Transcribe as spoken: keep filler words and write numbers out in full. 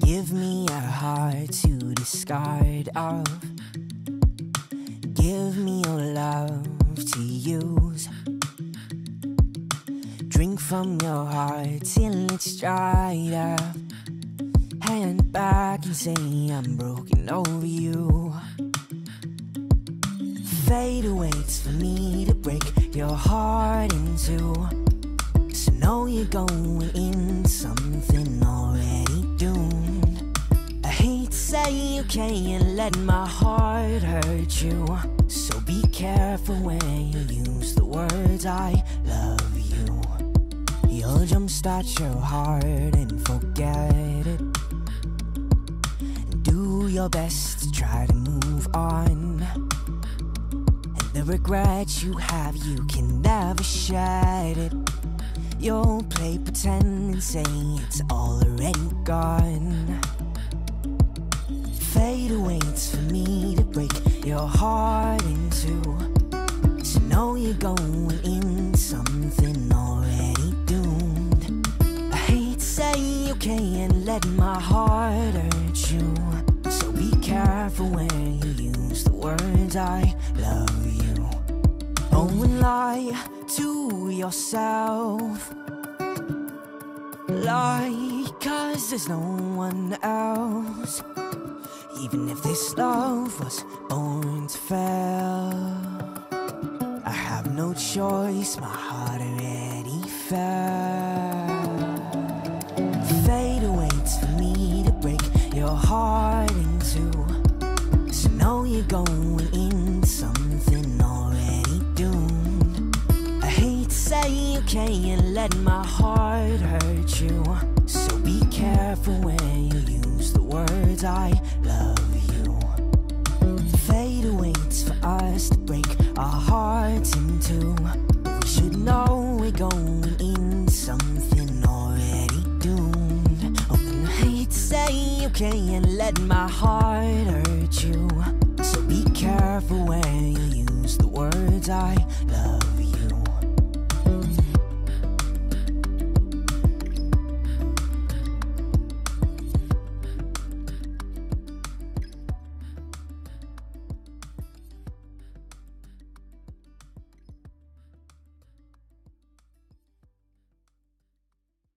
Give me a heart to discard of. Give me your love to use. Drink from your heart till it's dried up. Hand back and say I'm broken over you. Fate waits for me to break your heart in two. So know you're going in something already doomed. I hate to say you can't let my heart hurt you. So be careful when you use the words I love you. You'll jumpstart your heart and forget it. And do your best to try to move on. And the regrets you have, you can never shed it. You'll play pretend and say it's already gone. Fate waits for me to break your heart in two. So know you're going in something already doomed. I hate to say you can't let my heart hurt you. So be careful when you use the words I love you. Oh, and lie to yourself. Lie, cause there's no one else. Even if this love was born to fail, I have no choice, my heart already fell. Fate waits for me to break your heart in two. So know you're going in something already doomed. I hate to say you can't let my heart hurt you. So be careful when you use the words I love you. Fate waits for us to break our hearts in two. We should know we're going in something already doomed. Oh, and I hate to say you can't let my heart hurt you. So be careful when you use the words I love.